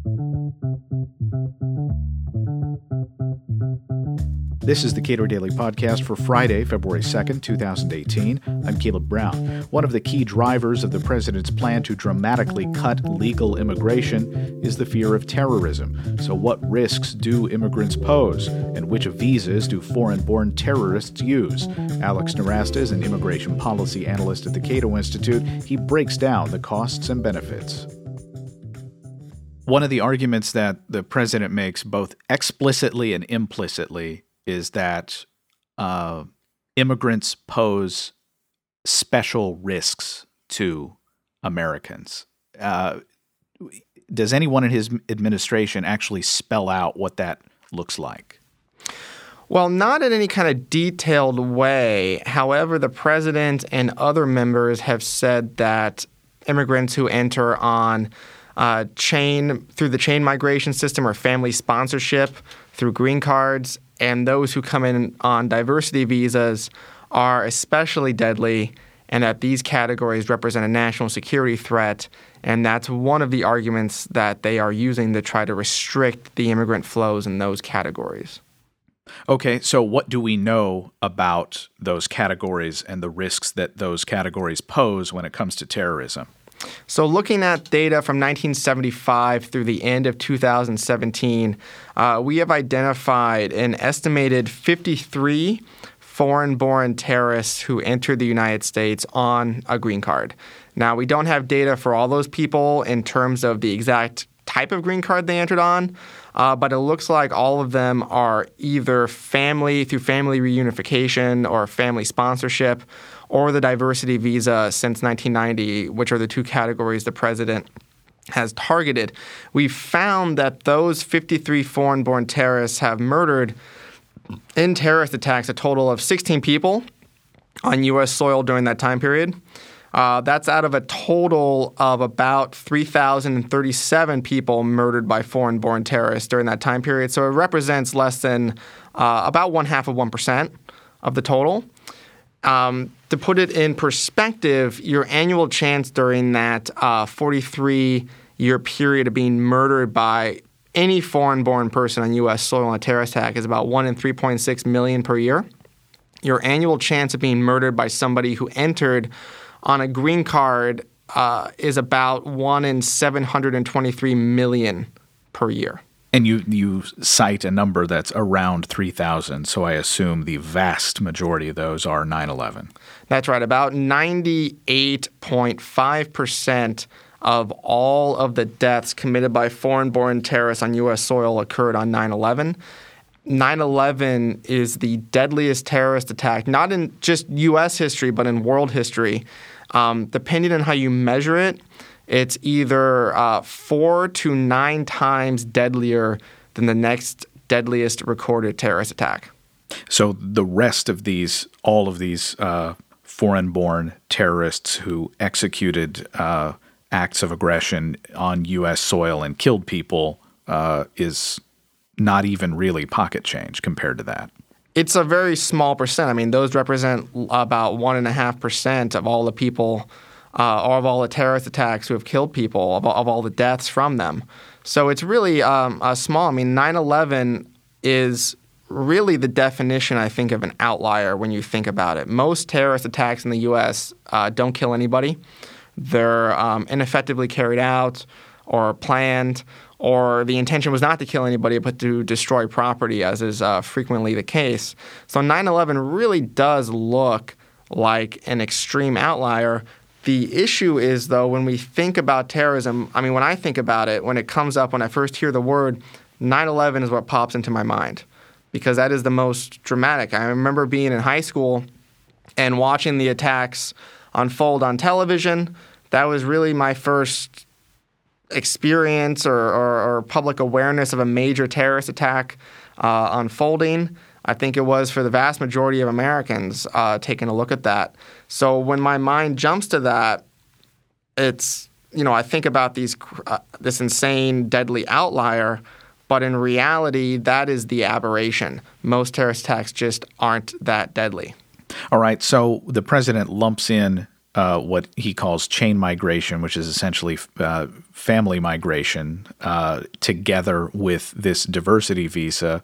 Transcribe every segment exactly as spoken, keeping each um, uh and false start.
This is the Cato Daily Podcast for Friday, February second, twenty eighteen. I'm Caleb Brown. One of the key drivers of the president's plan to dramatically cut legal immigration is the fear of terrorism. So what risks do immigrants pose? And which visas do foreign-born terrorists use? Alex Nowrasteh is an immigration policy analyst at the Cato Institute. He breaks down the costs and benefits. One of the arguments that the president makes both explicitly and implicitly is that uh, immigrants pose special risks to Americans. Uh, does anyone in his administration actually spell out what that looks like? Well, not in any kind of detailed way. However, the president and other members have said that immigrants who enter on uh, chain through the chain migration system or family sponsorship through green cards and those who come in on diversity visas are especially deadly, and that these categories represent a national security threat. And that's one of the arguments that they are using to try to restrict the immigrant flows in those categories. Okay, so what do we know about those categories and the risks that those categories pose when it comes to terrorism? So looking at data from nineteen seventy-five through the end of two thousand seventeen, uh, we have identified an estimated fifty-three foreign-born terrorists who entered the United States on a green card. Now, we don't have data for all those people in terms of the exact type of green card they entered on, uh, but it looks like all of them are either family through family reunification or family sponsorship, or the diversity visa since nineteen ninety, which are the two categories the president has targeted. We've found that those fifty-three foreign-born terrorists have murdered in terrorist attacks a total of sixteen people on U S soil during that time period. Uh, that's out of a total of about three thousand thirty-seven people murdered by foreign-born terrorists during that time period. So it represents less than uh, about one half of one percent of the total. Um, to put it in perspective, your annual chance during that uh, forty-three-year period of being murdered by any foreign-born person on U S soil in a terrorist attack is about one in three point six million per year. Your annual chance of being murdered by somebody who entered on a green card uh, is about one in seven hundred twenty-three million per year. And you you cite a number that's around three thousand, so I assume the vast majority of those are nine eleven. That's right. About ninety-eight point five percent of all of the deaths committed by foreign-born terrorists on U S soil occurred on nine eleven. nine eleven is the deadliest terrorist attack, not in just U S history, but in world history. Um, depending on how you measure it, it's either uh, four to nine times deadlier than the next deadliest recorded terrorist attack. So the rest of these, all of these uh, foreign-born terrorists who executed uh, acts of aggression on U S soil and killed people uh, is not even really pocket change compared to that. It's a very small percent. I mean, those represent about one and a half percent of all the people, uh, or of all the terrorist attacks who have killed people, of, of all the deaths from them. So it's really um, uh, small. I mean, nine eleven is really the definition, I think, of an outlier when you think about it. Most terrorist attacks in the U S uh, don't kill anybody. They're um, ineffectively carried out or planned, or the intention was not to kill anybody but to destroy property, as is uh, frequently the case. So nine eleven really does look like an extreme outlier. The issue is, though, when we think about terrorism, I mean, when I think about it, when it comes up, when I first hear the word, nine eleven is what pops into my mind, because that is the most dramatic. I remember being in high school and watching the attacks unfold on television. That was really my first experience or, or, or public awareness of a major terrorist attack uh, unfolding. I think it was for the vast majority of Americans uh, taking a look at that. So when my mind jumps to that, it's, you know, I think about these uh, this insane, deadly outlier, but in reality, that is the aberration. Most terrorist attacks just aren't that deadly. All right, so the president lumps in uh, what he calls chain migration, which is essentially uh, family migration, uh, together with this diversity visa.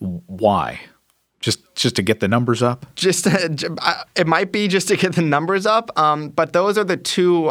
Why? Just just to get the numbers up? Just to, it might be just to get the numbers up, um, but those are the two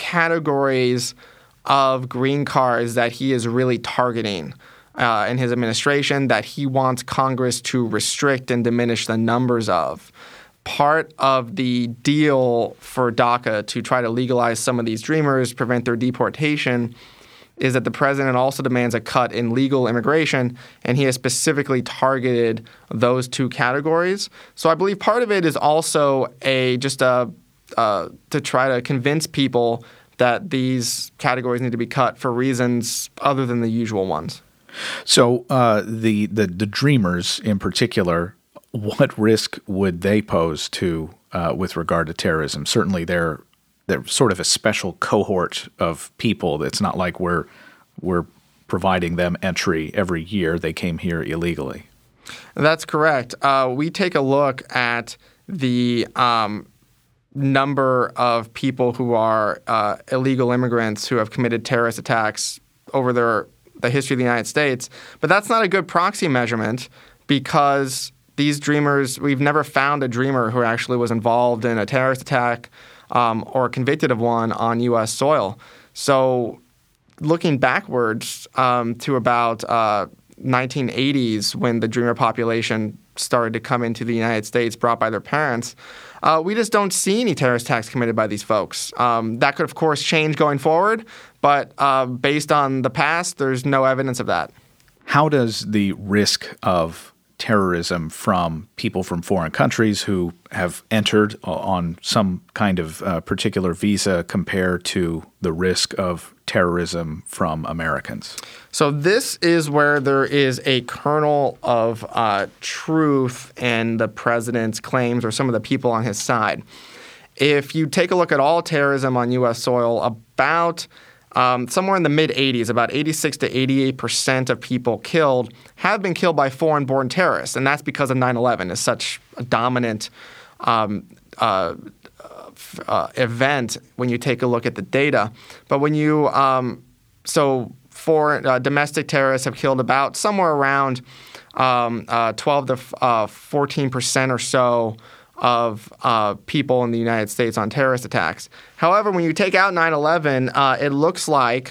categories of green cards that he is really targeting uh, in his administration, that he wants Congress to restrict and diminish the numbers of. Part of the deal for DACA to try to legalize some of these dreamers, prevent their deportation, is that the president also demands a cut in legal immigration, and he has specifically targeted those two categories. So I believe part of it is also a just a uh, to try to convince people that these categories need to be cut for reasons other than the usual ones. So uh, the, the the dreamers in particular, what risk would they pose to uh, with regard to terrorism? Certainly, they're they're sort of a special cohort of people. It's not like we're we're providing them entry every year. They came here illegally. That's correct. Uh, we take a look at the um, number of people who are uh, illegal immigrants who have committed terrorist attacks over their the history of the United States, but that's not a good proxy measurement because these dreamers, we've never found a dreamer who actually was involved in a terrorist attack um, or convicted of one on U S soil. So looking backwards um, to about uh, nineteen eighties when the dreamer population started to come into the United States brought by their parents, uh, we just don't see any terrorist attacks committed by these folks. Um, that could, of course, change going forward, but uh, based on the past, there's no evidence of that. How does the risk of terrorism from people from foreign countries who have entered on some kind of uh, particular visa compare to the risk of terrorism from Americans? So this is where there is a kernel of uh, truth in the president's claims or some of the people on his side. If you take a look at all terrorism on U S soil, about Um, somewhere in the mid-eighties, about eighty-six to eighty-eight percent of people killed have been killed by foreign-born terrorists, and that's because of nine eleven is such a dominant um, uh, uh, event when you take a look at the data. But when you um, so foreign uh, domestic terrorists have killed about somewhere around um, uh, twelve to fourteen percent or so of uh, people in the United States on terrorist attacks. However, when you take out nine eleven, uh, it looks like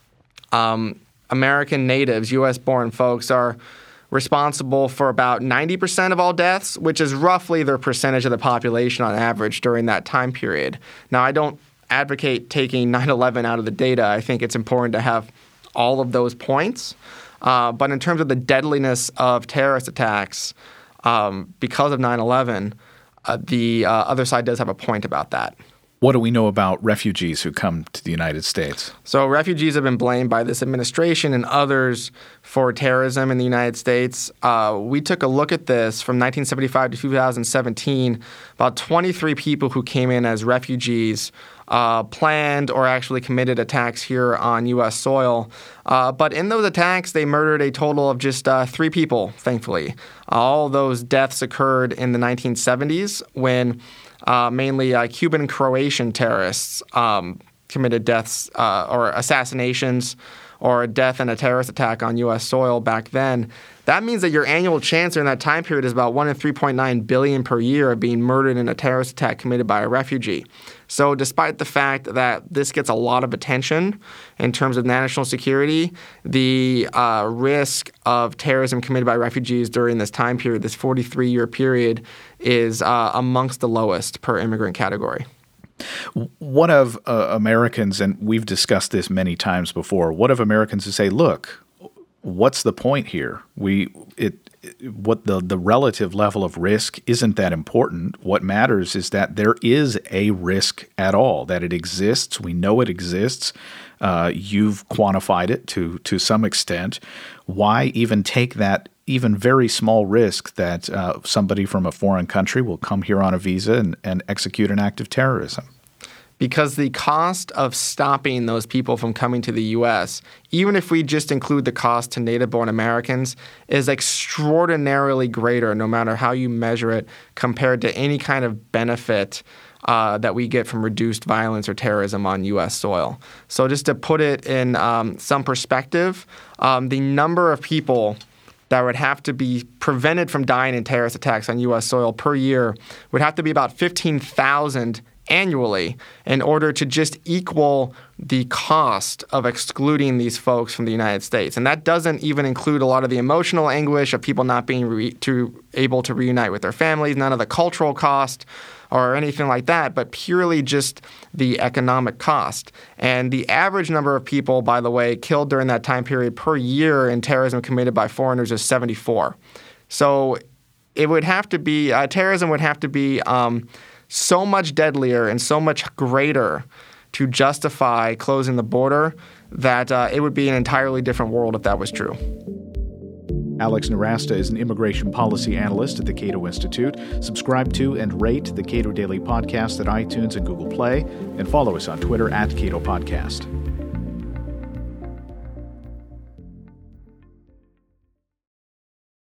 um, American natives, U S-born folks, are responsible for about ninety percent of all deaths, which is roughly their percentage of the population on average during that time period. Now, I don't advocate taking nine eleven out of the data. I think it's important to have all of those points. Uh, but in terms of the deadliness of terrorist attacks um, because of nine eleven, Uh, the uh, other side does have a point about that. What do we know about refugees who come to the United States? So refugees have been blamed by this administration and others for terrorism in the United States. Uh, we took a look at this from nineteen seventy-five to two thousand seventeen. About twenty-three people who came in as refugees uh, planned or actually committed attacks here on U S soil. Uh, but in those attacks, they murdered a total of just uh, three people, thankfully. All those deaths occurred in the nineteen seventies when uh, mainly uh, Cuban and Croatian terrorists um, committed deaths uh, or assassinations or a death in a terrorist attack on U S soil back then. That means that your annual chance during that time period is about one in three point nine billion per year of being murdered in a terrorist attack committed by a refugee. So despite the fact that this gets a lot of attention in terms of national security, the uh, risk of terrorism committed by refugees during this time period, this forty-three-year period, is uh, amongst the lowest per immigrant category. What of uh, Americans, and we've discussed this many times before, what of Americans who say, look, what's the point here? We it, it what the the relative level of risk isn't that important. What matters is that there is a risk at all, that it exists. We know it exists. Uh, you've quantified it to to some extent. Why even take that even very small risk that uh, somebody from a foreign country will come here on a visa and, and execute an act of terrorism? Because the cost of stopping those people from coming to the U S, even if we just include the cost to native-born Americans, is extraordinarily greater no matter how you measure it compared to any kind of benefit uh, that we get from reduced violence or terrorism on U S soil. So just to put it in um, some perspective, um, the number of people that would have to be prevented from dying in terrorist attacks on U S soil per year would have to be about fifteen thousand annually in order to just equal the cost of excluding these folks from the United States. And that doesn't even include a lot of the emotional anguish of people not being re- to, able to reunite with their families, none of the cultural cost or anything like that, but purely just the economic cost. And the average number of people, by the way, killed during that time period per year in terrorism committed by foreigners is seventy-four. So it would have to be, uh, terrorism would have to be um, so much deadlier and so much greater to justify closing the border that uh, it would be an entirely different world if that was true. Alex Nowrasteh is an immigration policy analyst at the Cato Institute. Subscribe to and rate the Cato Daily Podcast at iTunes and Google Play, and follow us on Twitter at Cato Podcast.